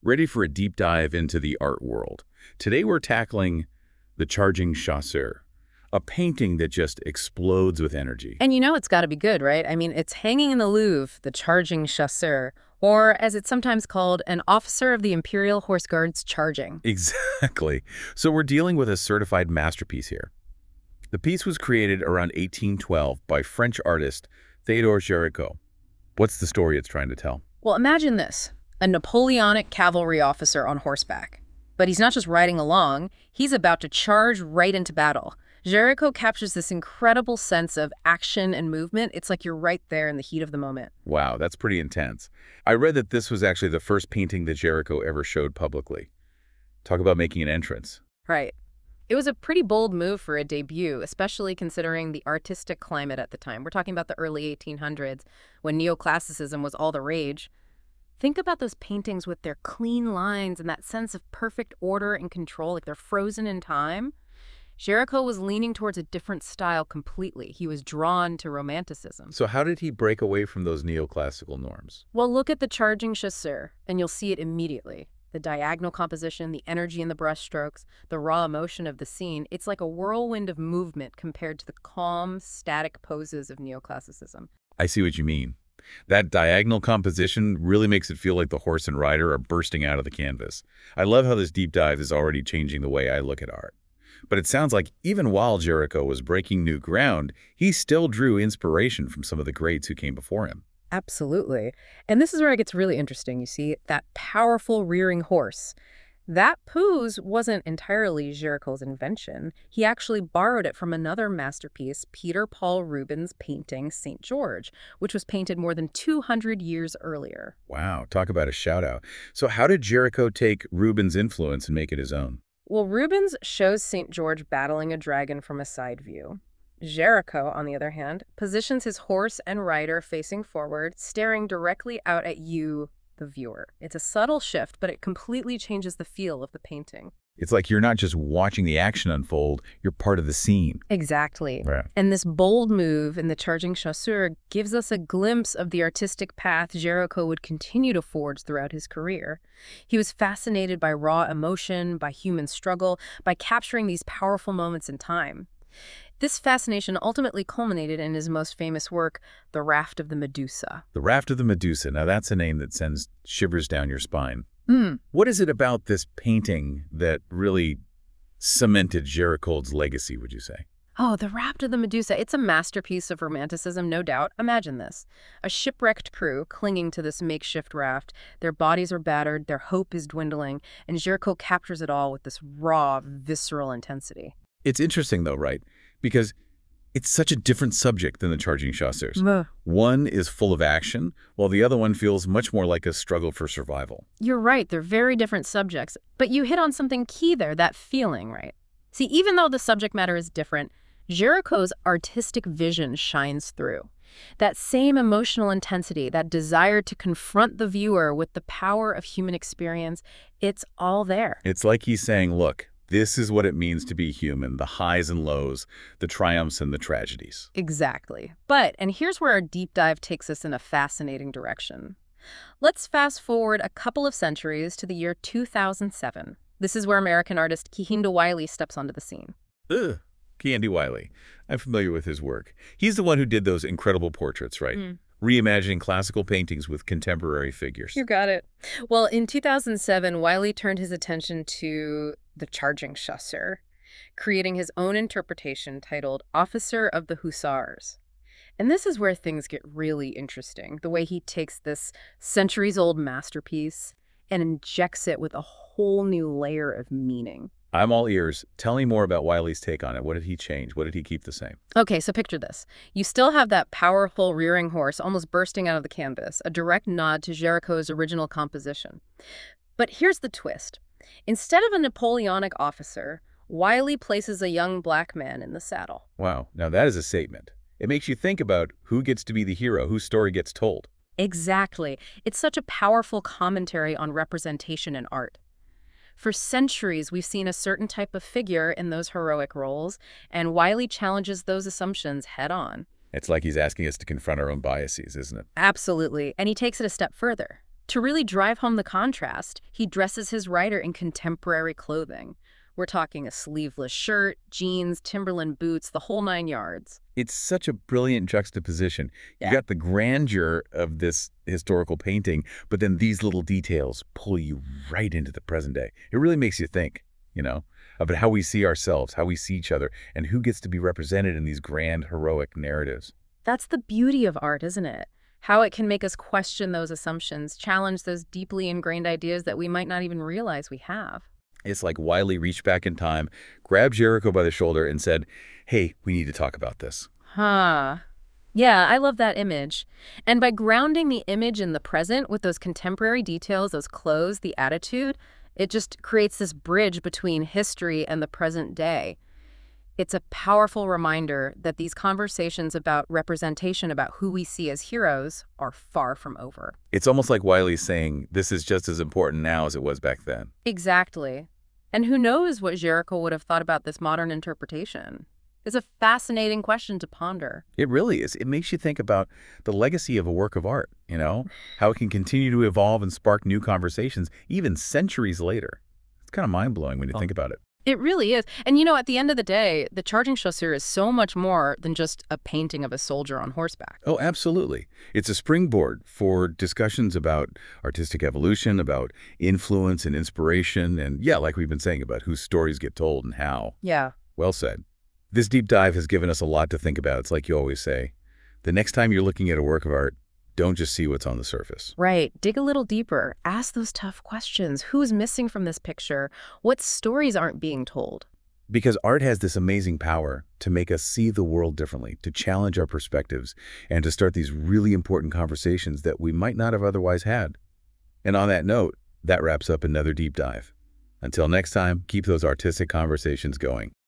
Ready for a deep dive into the art world. Today we're tackling The Charging Chasseur, a painting that just explodes with energy. And you know it's got to be good, right? I mean, it's hanging in the Louvre, the Charging Chasseur, or as it's sometimes called, an officer of the Imperial Horse Guards charging. Exactly. So we're dealing with a certified masterpiece here. The piece was created around 1812 by French artist Théodore Géricault. What's the story it's trying to tell? Well, imagine this, a Napoleonic cavalry officer on horseback. But he's not just riding along, he's about to charge right into battle. Géricault captures this incredible sense of action and movement. It's like you're right there in the heat of the moment. Wow, that's pretty intense. I read that this was actually the first painting that Géricault ever showed publicly. Talk about making an entrance. Right. It was a pretty bold move for a debut, especially considering the artistic climate at the time. We're talking about the early 1800s, when neoclassicism was all the rage. Think about those paintings with their clean lines and that sense of perfect order and control, like they're frozen in time. Géricault was leaning towards a different style completely. He was drawn to Romanticism. So how did he break away from those neoclassical norms? Well, look at the Charging Chasseur, and you'll see it immediately. The diagonal composition, the energy in the brushstrokes, the raw emotion of the scene, it's like a whirlwind of movement compared to the calm, static poses of neoclassicism. I see what you mean. That diagonal composition really makes it feel like the horse and rider are bursting out of the canvas. I love how this deep dive is already changing the way I look at art. But it sounds like even while Géricault was breaking new ground, he still drew inspiration from some of the greats who came before him. Absolutely. And this is where it gets really interesting. You see, that powerful rearing horse. That pose wasn't entirely Géricault's invention. He actually borrowed it from another masterpiece, Peter Paul Rubens' painting St. George, which was painted more than 200 years earlier. Wow, talk about a shout-out. So how did Géricault take Rubens' influence and make it his own? Well, Rubens shows St. George battling a dragon from a side view. Géricault, on the other hand, positions his horse and rider facing forward, staring directly out at you, the viewer. It's a subtle shift, but it completely changes the feel of the painting. It's like you're not just watching the action unfold, you're part of the scene. Exactly. Right. And this bold move in the Charging Chasseur gives us a glimpse of the artistic path Géricault would continue to forge throughout his career. He was fascinated by raw emotion, by human struggle, by capturing these powerful moments in time. This fascination ultimately culminated in his most famous work, The Raft of the Medusa. The Raft of the Medusa. Now that's a name that sends shivers down your spine. Hmm. What is it about this painting that really cemented Géricault's legacy, would you say? Oh, The Raft of the Medusa. It's a masterpiece of Romanticism, no doubt. Imagine this. A shipwrecked crew clinging to this makeshift raft. Their bodies are battered, their hope is dwindling, and Géricault captures it all with this raw, visceral intensity. It's interesting, though, right? Because it's such a different subject than the Charging Chasseurs. One is full of action, while the other one feels much more like a struggle for survival. You're right, they're very different subjects. But you hit on something key there, that feeling, right? See, even though the subject matter is different, Géricault's artistic vision shines through. That same emotional intensity, that desire to confront the viewer with the power of human experience, it's all there. It's like he's saying, look, this is what it means to be human, the highs and lows, the triumphs and the tragedies. Exactly. But, and here's where our deep dive takes us in a fascinating direction. Let's fast forward a couple of centuries to the year 2007. This is where American artist Kehinde Wiley steps onto the scene. Ugh, Kehinde Wiley. I'm familiar with his work. He's the one who did those incredible portraits, right? Reimagining classical paintings with contemporary figures. You got it. Well, in 2007, Wiley turned his attention to the Charging Chasseur, creating his own interpretation titled Officer of the Hussars. And this is where things get really interesting, the way he takes this centuries-old masterpiece and injects it with a whole new layer of meaning. I'm all ears. Tell me more about Wiley's take on it. What did he change? What did he keep the same? Okay, so picture this. You still have that powerful rearing horse almost bursting out of the canvas, a direct nod to Géricault's original composition. But here's the twist. Instead of a Napoleonic officer, Wiley places a young black man in the saddle. Wow, now that is a statement. It makes you think about who gets to be the hero, whose story gets told. Exactly. It's such a powerful commentary on representation in art. For centuries, we've seen a certain type of figure in those heroic roles, and Wiley challenges those assumptions head on. It's like he's asking us to confront our own biases, isn't it? Absolutely. And he takes it a step further. To really drive home the contrast, he dresses his writer in contemporary clothing. We're talking a sleeveless shirt, jeans, Timberland boots, the whole 9 yards. It's such a brilliant juxtaposition. You Yeah. got the grandeur of this historical painting, but then these little details pull you right into the present day. It really makes you think, about how we see ourselves, how we see each other, and who gets to be represented in these grand, heroic narratives. That's the beauty of art, isn't it? How it can make us question those assumptions, challenge those deeply ingrained ideas that we might not even realize we have. It's like Wiley reached back in time, grabbed Jericho by the shoulder, and said, "Hey, we need to talk about this." Huh. Yeah, I love that image. And by grounding the image in the present with those contemporary details, those clothes, the attitude, it just creates this bridge between history and the present day. It's a powerful reminder that these conversations about representation, about who we see as heroes, are far from over. It's almost like Wiley's saying, this is just as important now as it was back then. Exactly. And who knows what Jericho would have thought about this modern interpretation? It's a fascinating question to ponder. It really is. It makes you think about the legacy of a work of art, how it can continue to evolve and spark new conversations even centuries later. It's kind of mind-blowing when you think about it. It really is. And at the end of the day, the Charging Chasseur is so much more than just a painting of a soldier on horseback. Oh, absolutely. It's a springboard for discussions about artistic evolution, about influence and inspiration, and like we've been saying, about whose stories get told and how. Yeah. Well said. This deep dive has given us a lot to think about. It's like you always say, the next time you're looking at a work of art, don't just see what's on the surface. Right. Dig a little deeper. Ask those tough questions. Who's missing from this picture? What stories aren't being told? Because art has this amazing power to make us see the world differently, to challenge our perspectives, and to start these really important conversations that we might not have otherwise had. And on that note, that wraps up another deep dive. Until next time, keep those artistic conversations going.